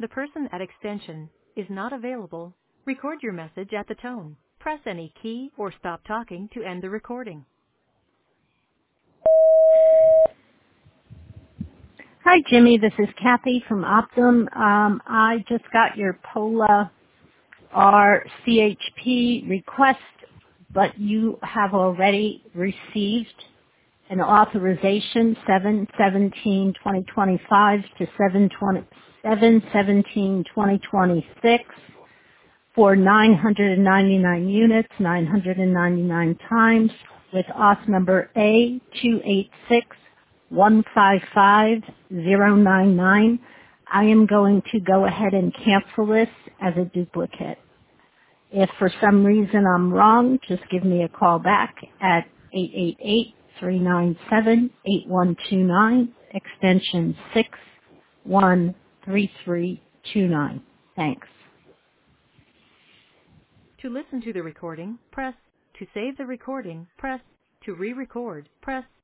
The person at extension is not available. Record your message at the tone. Press any key or stop talking to end the recording. Hi, Jimmy. This is Kathy from Optum. I just got your POLA R CHP request, but you have already received an authorization 7/17/2025 to 7/17/2026 for 999 units, 999 times, with auth number A286155099. I am going to go ahead and cancel this as a duplicate. If for some reason I'm wrong, just give me a call back at 888-397-8129, extension 613329. Thanks. To listen to the recording, press. To save the recording, press. To re-record, press